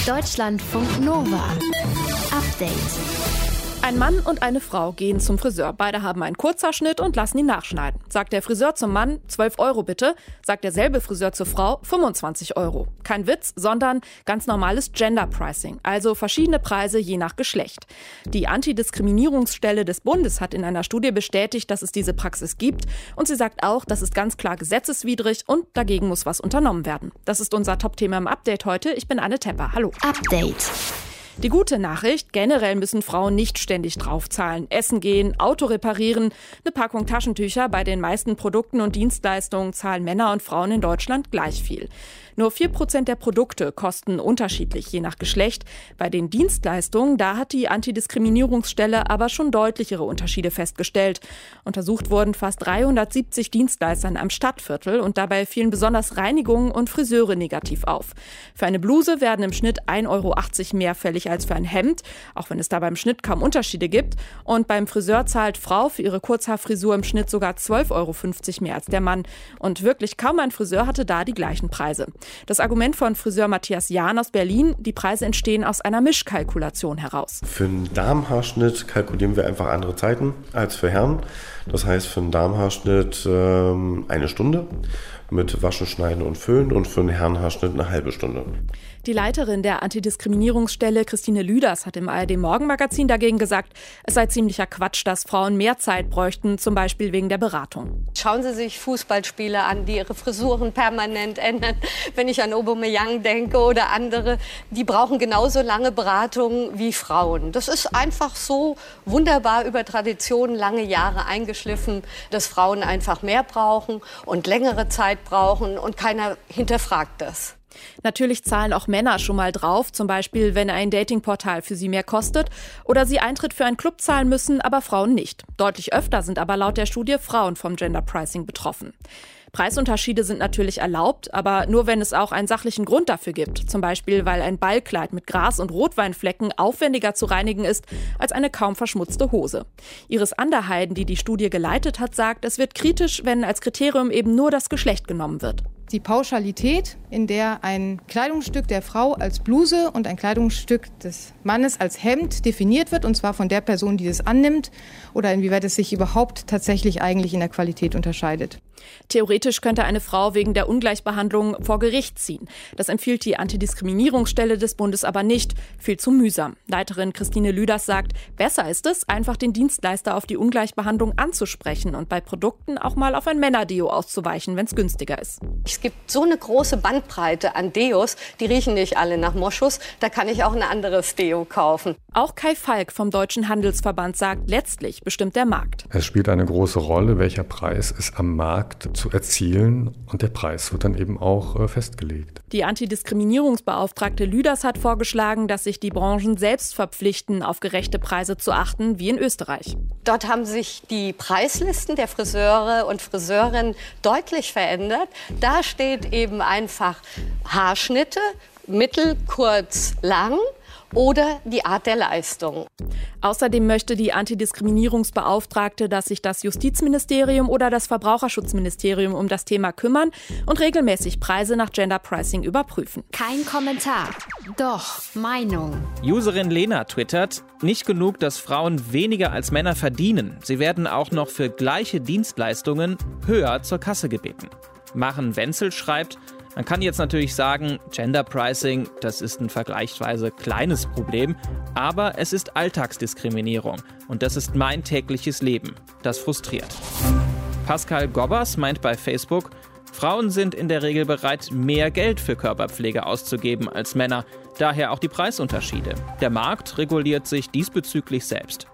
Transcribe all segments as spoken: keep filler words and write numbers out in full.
Deutschlandfunk Nova. Update. Ein Mann und eine Frau gehen zum Friseur. Beide haben einen Kurzhaarschnitt und lassen ihn nachschneiden. Sagt der Friseur zum Mann, zwölf Euro bitte, sagt derselbe Friseur zur Frau, fünfundzwanzig Euro. Kein Witz, sondern ganz normales Gender Pricing, also verschiedene Preise je nach Geschlecht. Die Antidiskriminierungsstelle des Bundes hat in einer Studie bestätigt, dass es diese Praxis gibt. Und sie sagt auch, das ist ganz klar gesetzeswidrig und dagegen muss was unternommen werden. Das ist unser Top-Thema im Update heute. Ich bin Anne Tepper. Hallo. Update. Die gute Nachricht, generell müssen Frauen nicht ständig draufzahlen. Essen gehen, Auto reparieren, eine Packung Taschentücher. Bei den meisten Produkten und Dienstleistungen zahlen Männer und Frauen in Deutschland gleich viel. Nur vier Prozent der Produkte kosten unterschiedlich, je nach Geschlecht. Bei den Dienstleistungen, da hat die Antidiskriminierungsstelle aber schon deutlichere Unterschiede festgestellt. Untersucht wurden fast dreihundertsiebzig Dienstleistern am Stadtviertel und dabei fielen besonders Reinigungen und Friseure negativ auf. Für eine Bluse werden im Schnitt ein Euro achtzig mehr fällig als für ein Hemd, auch wenn es da beim Schnitt kaum Unterschiede gibt. Und beim Friseur zahlt Frau für ihre Kurzhaarfrisur im Schnitt sogar zwölf Euro fünfzig mehr als der Mann. Und wirklich kaum ein Friseur hatte da die gleichen Preise. Das Argument von Friseur Matthias Jahn aus Berlin, die Preise entstehen aus einer Mischkalkulation heraus. Für einen Damenhaarschnitt kalkulieren wir einfach andere Zeiten als für Herren. Das heißt für einen Damenhaarschnitt ähm, eine Stunde mit Waschen, Schneiden und Föhn und für einen Herrenhaarschnitt eine halbe Stunde. Die Leiterin der Antidiskriminierungsstelle, Christine Lüders, hat im A R D-Morgenmagazin dagegen gesagt, es sei ziemlicher Quatsch, dass Frauen mehr Zeit bräuchten, zum Beispiel wegen der Beratung. Schauen Sie sich Fußballspieler an, die ihre Frisuren permanent ändern. Wenn ich an Aubameyang denke oder andere, die brauchen genauso lange Beratung wie Frauen. Das ist einfach so wunderbar über Traditionen lange Jahre eingeschliffen, dass Frauen einfach mehr brauchen und längere Zeit brauchen und keiner hinterfragt das. Natürlich zahlen auch Männer schon mal drauf, zum Beispiel wenn ein Datingportal für sie mehr kostet oder sie Eintritt für einen Club zahlen müssen, aber Frauen nicht. Deutlich öfter sind aber laut der Studie Frauen vom Gender Pricing betroffen. Preisunterschiede sind natürlich erlaubt, aber nur wenn es auch einen sachlichen Grund dafür gibt. Zum Beispiel, weil ein Ballkleid mit Gras- und Rotweinflecken aufwendiger zu reinigen ist als eine kaum verschmutzte Hose. Iris Anderheiden, die die Studie geleitet hat, sagt, es wird kritisch, wenn als Kriterium eben nur das Geschlecht genommen wird. Die Pauschalität, in der ein Kleidungsstück der Frau als Bluse und ein Kleidungsstück des Mannes als Hemd definiert wird, und zwar von der Person, die es annimmt, oder inwieweit es sich überhaupt tatsächlich eigentlich in der Qualität unterscheidet. Theoretisch könnte eine Frau wegen der Ungleichbehandlung vor Gericht ziehen. Das empfiehlt die Antidiskriminierungsstelle des Bundes aber nicht. Viel zu mühsam. Leiterin Christine Lüders sagt, besser ist es, einfach den Dienstleister auf die Ungleichbehandlung anzusprechen und bei Produkten auch mal auf ein Männerdeo auszuweichen, wenn es günstiger ist. Es gibt so eine große Bandbreite an Deos, die riechen nicht alle nach Moschus. Da kann ich auch ein anderes Deo kaufen. Auch Kai Falk vom Deutschen Handelsverband sagt, letztlich bestimmt der Markt. Es spielt eine große Rolle, welcher Preis ist am Markt zu erzielen, und der Preis wird dann eben auch äh, festgelegt. Die Antidiskriminierungsbeauftragte Lüders hat vorgeschlagen, dass sich die Branchen selbst verpflichten, auf gerechte Preise zu achten, wie in Österreich. Dort haben sich die Preislisten der Friseure und Friseurinnen deutlich verändert. Da steht eben einfach Haarschnitte, mittel, kurz, lang oder die Art der Leistung. Außerdem möchte die Antidiskriminierungsbeauftragte, dass sich das Justizministerium oder das Verbraucherschutzministerium um das Thema kümmern und regelmäßig Preise nach Gender Pricing überprüfen. Kein Kommentar, doch Meinung. Userin Lena twittert, nicht genug, dass Frauen weniger als Männer verdienen. Sie werden auch noch für gleiche Dienstleistungen höher zur Kasse gebeten. Maren Wenzel schreibt, man kann jetzt natürlich sagen, Gender Pricing, das ist ein vergleichsweise kleines Problem, aber es ist Alltagsdiskriminierung und das ist mein tägliches Leben. Das frustriert. Pascal Gobbers meint bei Facebook, Frauen sind in der Regel bereit, mehr Geld für Körperpflege auszugeben als Männer, daher auch die Preisunterschiede. Der Markt reguliert sich diesbezüglich selbst.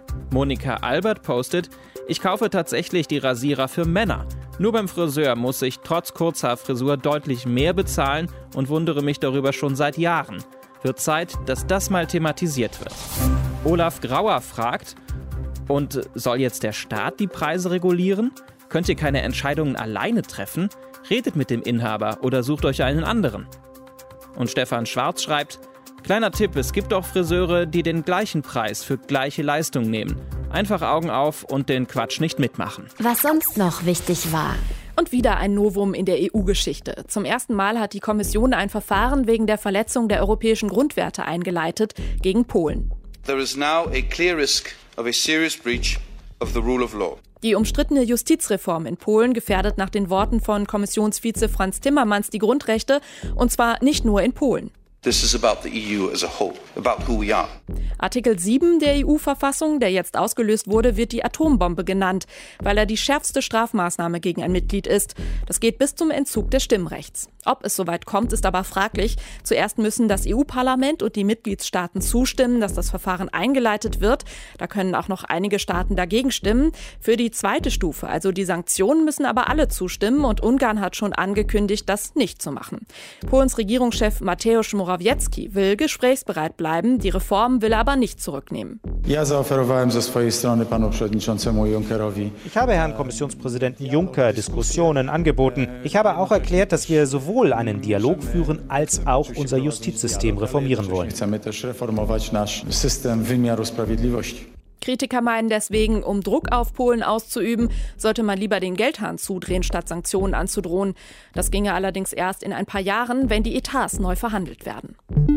Monika Albert postet, ich kaufe tatsächlich die Rasierer für Männer. Nur beim Friseur muss ich trotz Kurzhaarfrisur deutlich mehr bezahlen und wundere mich darüber schon seit Jahren. Wird Zeit, dass das mal thematisiert wird. Olaf Grauer fragt, und soll jetzt der Staat die Preise regulieren? Könnt ihr keine Entscheidungen alleine treffen? Redet mit dem Inhaber oder sucht euch einen anderen. Und Stefan Schwarz schreibt, kleiner Tipp, es gibt auch Friseure, die den gleichen Preis für gleiche Leistung nehmen. Einfach Augen auf und den Quatsch nicht mitmachen. Was sonst noch wichtig war. Und wieder ein Novum in der E U-Geschichte. Zum ersten Mal hat die Kommission ein Verfahren wegen der Verletzung der europäischen Grundwerte eingeleitet gegen Polen. There is now a clear risk of a serious breach of the rule of law. Die umstrittene Justizreform in Polen gefährdet nach den Worten von Kommissionsvize Frans Timmermans die Grundrechte, und zwar nicht nur in Polen. This is about the E U as a whole, about who we are. Artikel sieben der E U-Verfassung, der jetzt ausgelöst wurde, wird die Atombombe genannt, weil er die schärfste Strafmaßnahme gegen ein Mitglied ist. Das geht bis zum Entzug des Stimmrechts. Ob es soweit kommt, ist aber fraglich. Zuerst müssen das E U-Parlament und die Mitgliedstaaten zustimmen, dass das Verfahren eingeleitet wird. Da können auch noch einige Staaten dagegen stimmen. Für die zweite Stufe, also die Sanktionen, müssen aber alle zustimmen, und Ungarn hat schon angekündigt, das nicht zu machen. Polens Regierungschef Mateusz Morawiecki will gesprächsbereit bleiben, die Reform will er aber nicht zurücknehmen. Ich habe Herrn Kommissionspräsidenten Juncker Diskussionen angeboten. Ich habe auch erklärt, dass wir sowohl einen Dialog führen, als auch unser Justizsystem reformieren wollen. Kritiker meinen deswegen, um Druck auf Polen auszuüben, sollte man lieber den Geldhahn zudrehen, statt Sanktionen anzudrohen. Das ginge allerdings erst in ein paar Jahren, wenn die Etats neu verhandelt werden.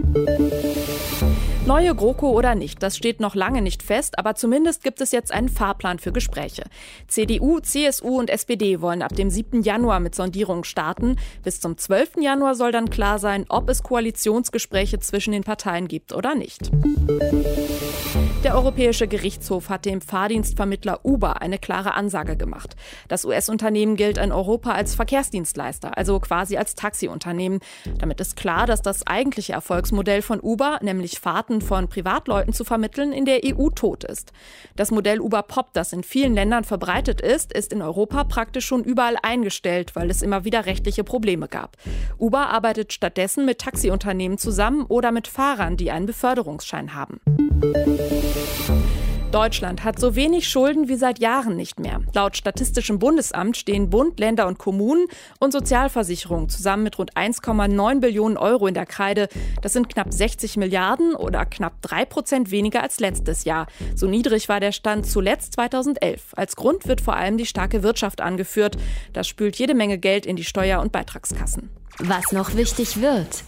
Neue GroKo oder nicht, das steht noch lange nicht fest, aber zumindest gibt es jetzt einen Fahrplan für Gespräche. C D U, C S U und S P D wollen ab dem siebten Januar mit Sondierungen starten. Bis zum zwölften Januar soll dann klar sein, ob es Koalitionsgespräche zwischen den Parteien gibt oder nicht. Der Europäische Gerichtshof hat dem Fahrdienstvermittler Uber eine klare Ansage gemacht. Das U S-Unternehmen gilt in Europa als Verkehrsdienstleister, also quasi als Taxiunternehmen. Damit ist klar, dass das eigentliche Erfolgsmodell von Uber, nämlich Fahrten von Privatleuten zu vermitteln, in der E U tot ist. Das Modell Uber Pop, das in vielen Ländern verbreitet ist, ist in Europa praktisch schon überall eingestellt, weil es immer wieder rechtliche Probleme gab. Uber arbeitet stattdessen mit Taxiunternehmen zusammen oder mit Fahrern, die einen Beförderungsschein haben. Deutschland hat so wenig Schulden wie seit Jahren nicht mehr. Laut Statistischem Bundesamt stehen Bund, Länder und Kommunen und Sozialversicherungen zusammen mit rund eins Komma neun Billionen Euro in der Kreide. Das sind knapp sechzig Milliarden oder knapp drei Prozent weniger als letztes Jahr. So niedrig war der Stand zuletzt zweitausendelf. Als Grund wird vor allem die starke Wirtschaft angeführt. Das spült jede Menge Geld in die Steuer- und Beitragskassen. Was noch wichtig wird.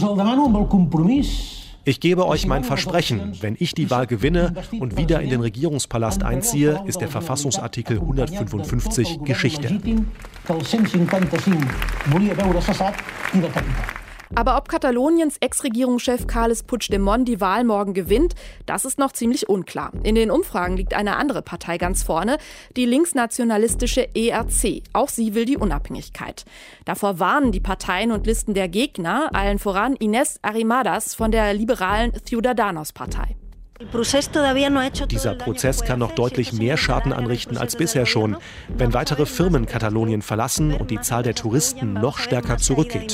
Ich gebe euch mein Versprechen, wenn ich die Wahl gewinne und wieder in den Regierungspalast einziehe, ist der Verfassungsartikel hundertfünfundfünfzig Geschichte. Aber ob Kataloniens Ex-Regierungschef Carles Puigdemont die Wahl morgen gewinnt, das ist noch ziemlich unklar. In den Umfragen liegt eine andere Partei ganz vorne, die linksnationalistische E R C. Auch sie will die Unabhängigkeit. Davor warnen die Parteien und Listen der Gegner, allen voran Inés Arrimadas von der liberalen Ciudadanos-Partei. Dieser Prozess kann noch deutlich mehr Schaden anrichten als bisher schon, wenn weitere Firmen Katalonien verlassen und die Zahl der Touristen noch stärker zurückgeht.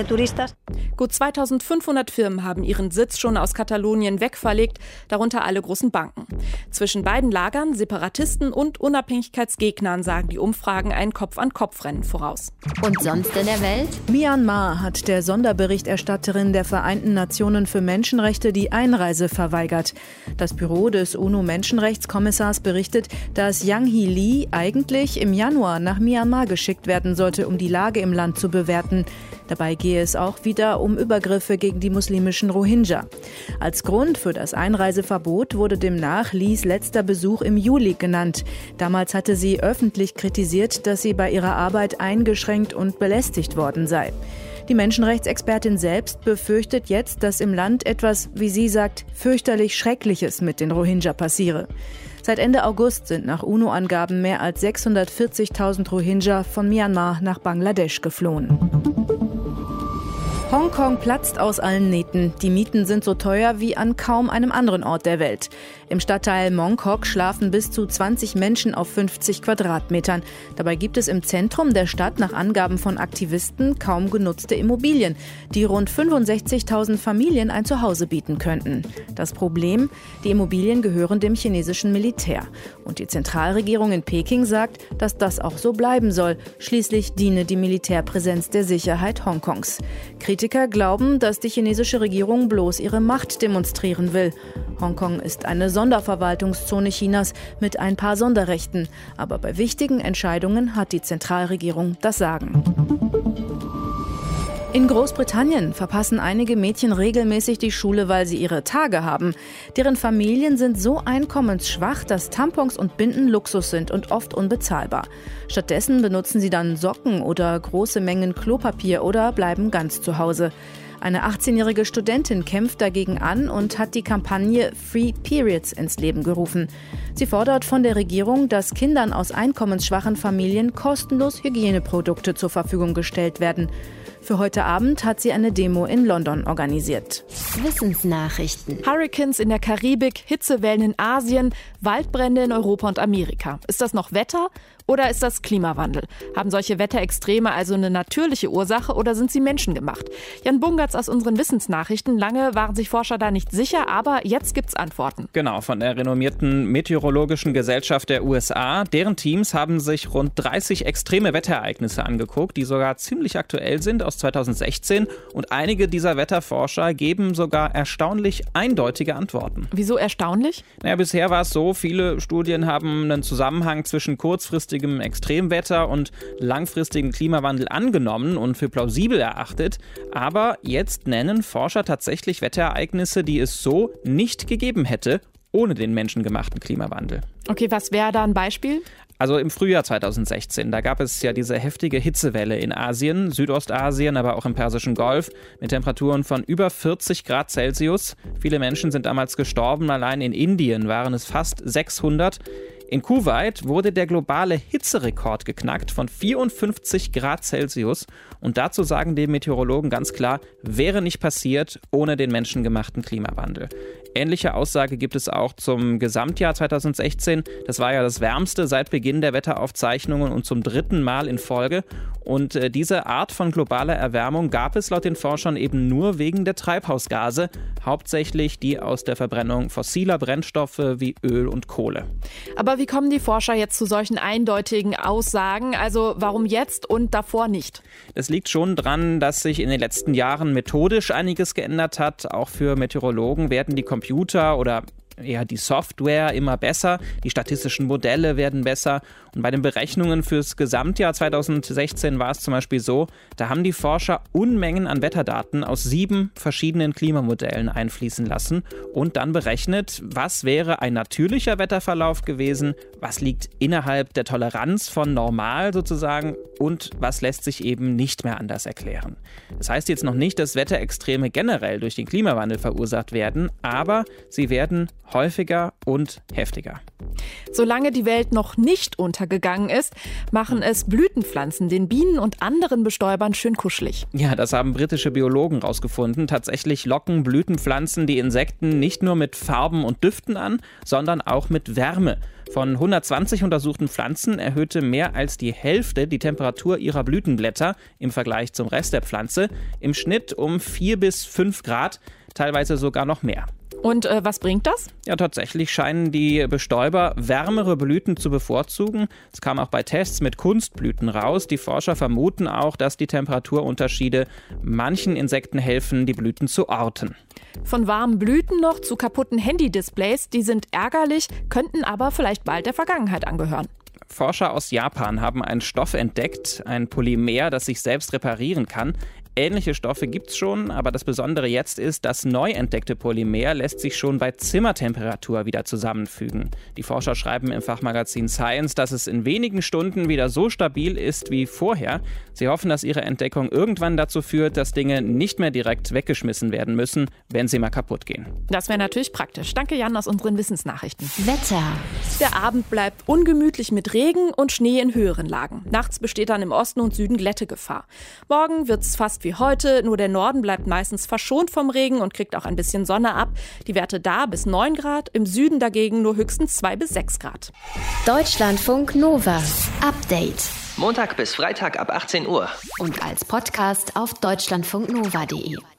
Gut zweitausendfünfhundert Firmen haben ihren Sitz schon aus Katalonien wegverlegt, darunter alle großen Banken. Zwischen beiden Lagern, Separatisten und Unabhängigkeitsgegnern, sagen die Umfragen ein Kopf-an-Kopf-Rennen voraus. Und sonst in der Welt? Myanmar hat der Sonderberichterstatterin der Vereinten Nationen für Menschenrechte die Einreise verweigert. Das Büro des UNO-Menschenrechtskommissars berichtet, dass Yang Hee-Lee eigentlich im Januar nach Myanmar geschickt werden sollte, um die Lage im Land zu bewerten. Dabei gehe es auch wieder um Übergriffe gegen die muslimischen Rohingya. Als Grund für das Einreiseverbot wurde demnach Lees letzter Besuch im Juli genannt. Damals hatte sie öffentlich kritisiert, dass sie bei ihrer Arbeit eingeschränkt und belästigt worden sei. Die Menschenrechtsexpertin selbst befürchtet jetzt, dass im Land etwas, wie sie sagt, fürchterlich Schreckliches mit den Rohingya passiere. Seit Ende August sind nach UNO-Angaben mehr als sechshundertvierzigtausend Rohingya von Myanmar nach Bangladesch geflohen. Hongkong platzt aus allen Nähten. Die Mieten sind so teuer wie an kaum einem anderen Ort der Welt. Im Stadtteil Mongkok schlafen bis zu zwanzig Menschen auf fünfzig Quadratmetern. Dabei gibt es im Zentrum der Stadt nach Angaben von Aktivisten kaum genutzte Immobilien, die rund fünfundsechzigtausend Familien ein Zuhause bieten könnten. Das Problem? Die Immobilien gehören dem chinesischen Militär. Und die Zentralregierung in Peking sagt, dass das auch so bleiben soll. Schließlich diene die Militärpräsenz der Sicherheit Hongkongs. Kritiker Kritiker glauben, dass die chinesische Regierung bloß ihre Macht demonstrieren will. Hongkong ist eine Sonderverwaltungszone Chinas mit ein paar Sonderrechten. Aber bei wichtigen Entscheidungen hat die Zentralregierung das Sagen. In Großbritannien verpassen einige Mädchen regelmäßig die Schule, weil sie ihre Tage haben. Deren Familien sind so einkommensschwach, dass Tampons und Binden Luxus sind und oft unbezahlbar. Stattdessen benutzen sie dann Socken oder große Mengen Klopapier oder bleiben ganz zu Hause. Eine achtzehnjährige Studentin kämpft dagegen an und hat die Kampagne Free Periods ins Leben gerufen. Sie fordert von der Regierung, dass Kindern aus einkommensschwachen Familien kostenlos Hygieneprodukte zur Verfügung gestellt werden. Für heute Abend hat sie eine Demo in London organisiert. Wissensnachrichten. Hurricanes in der Karibik, Hitzewellen in Asien, Waldbrände in Europa und Amerika. Ist das noch Wetter oder ist das Klimawandel? Haben solche Wetterextreme also eine natürliche Ursache oder sind sie menschengemacht? Jan Bungertz aus unseren Wissensnachrichten. Lange waren sich Forscher da nicht sicher, aber jetzt gibt's Antworten. Genau, von der renommierten Meteorologischen Gesellschaft der U S A. Deren Teams haben sich rund dreißig extreme Wetterereignisse angeguckt, die sogar ziemlich aktuell sind, aus zweitausendsechzehn. Und einige dieser Wetterforscher geben sogar erstaunlich eindeutige Antworten. Wieso erstaunlich? Naja, bisher war es so, viele Studien haben einen Zusammenhang zwischen kurzfristigem Extremwetter und langfristigem Klimawandel angenommen und für plausibel erachtet. Aber jetzt nennen Forscher tatsächlich Wetterereignisse, die es so nicht gegeben hätte, ohne den menschengemachten Klimawandel. Okay, was wäre da ein Beispiel? Also im Frühjahr zweitausendsechzehn, da gab es ja diese heftige Hitzewelle in Asien, Südostasien, aber auch im Persischen Golf mit Temperaturen von über vierzig Grad Celsius. Viele Menschen sind damals gestorben, allein in Indien waren es fast sechshundert. In Kuwait wurde der globale Hitzerekord geknackt von vierundfünfzig Grad Celsius. Und dazu sagen die Meteorologen ganz klar, wäre nicht passiert ohne den menschengemachten Klimawandel. Ähnliche Aussage gibt es auch zum Gesamtjahr zweitausendsechzehn. Das war ja das wärmste seit Beginn der Wetteraufzeichnungen und zum dritten Mal in Folge. Und äh, diese Art von globaler Erwärmung gab es laut den Forschern eben nur wegen der Treibhausgase, hauptsächlich die aus der Verbrennung fossiler Brennstoffe wie Öl und Kohle. Aber wie kommen die Forscher jetzt zu solchen eindeutigen Aussagen? Also warum jetzt und davor nicht? Das liegt schon dran, dass sich in den letzten Jahren methodisch einiges geändert hat. Auch für Meteorologen werden die Computer oder eher die Software immer besser, die statistischen Modelle werden besser. Und bei den Berechnungen fürs Gesamtjahr zweitausendsechzehn war es zum Beispiel so, da haben die Forscher Unmengen an Wetterdaten aus sieben verschiedenen Klimamodellen einfließen lassen und dann berechnet, was wäre ein natürlicher Wetterverlauf gewesen, was liegt innerhalb der Toleranz von normal sozusagen und was lässt sich eben nicht mehr anders erklären. Das heißt jetzt noch nicht, dass Wetterextreme generell durch den Klimawandel verursacht werden, aber sie werden häufiger und heftiger. Solange die Welt noch nicht untergegangen ist, machen es Blütenpflanzen den Bienen und anderen Bestäubern schön kuschelig. Ja, das haben britische Biologen rausgefunden. Tatsächlich locken Blütenpflanzen die Insekten nicht nur mit Farben und Düften an, sondern auch mit Wärme. Von hundertzwanzig untersuchten Pflanzen erhöhte mehr als die Hälfte die Temperatur ihrer Blütenblätter im Vergleich zum Rest der Pflanze. Im Schnitt um vier bis fünf Grad, teilweise sogar noch mehr. Und äh, was bringt das? Ja, tatsächlich scheinen die Bestäuber wärmere Blüten zu bevorzugen. Es kam auch bei Tests mit Kunstblüten raus. Die Forscher vermuten auch, dass die Temperaturunterschiede manchen Insekten helfen, die Blüten zu orten. Von warmen Blüten noch zu kaputten Handy-Displays, die sind ärgerlich, könnten aber vielleicht bald der Vergangenheit angehören. Forscher aus Japan haben einen Stoff entdeckt, ein Polymer, das sich selbst reparieren kann. Ähnliche Stoffe gibt es schon, aber das Besondere jetzt ist, das neu entdeckte Polymer lässt sich schon bei Zimmertemperatur wieder zusammenfügen. Die Forscher schreiben im Fachmagazin Science, dass es in wenigen Stunden wieder so stabil ist wie vorher. Sie hoffen, dass ihre Entdeckung irgendwann dazu führt, dass Dinge nicht mehr direkt weggeschmissen werden müssen, wenn sie mal kaputt gehen. Das wäre natürlich praktisch. Danke, Jan, aus unseren Wissensnachrichten. Wetter. Der Abend bleibt ungemütlich mit Regen und Schnee in höheren Lagen. Nachts besteht dann im Osten und Süden Glättegefahr. Morgen wird es fast wie heute, nur der Norden bleibt meistens verschont vom Regen und kriegt auch ein bisschen Sonne ab. Die Werte da bis neun Grad, im Süden dagegen nur höchstens zwei bis sechs Grad. Deutschlandfunk Nova. Update. Montag bis Freitag ab achtzehn Uhr. Und als Podcast auf deutschlandfunknova punkt de.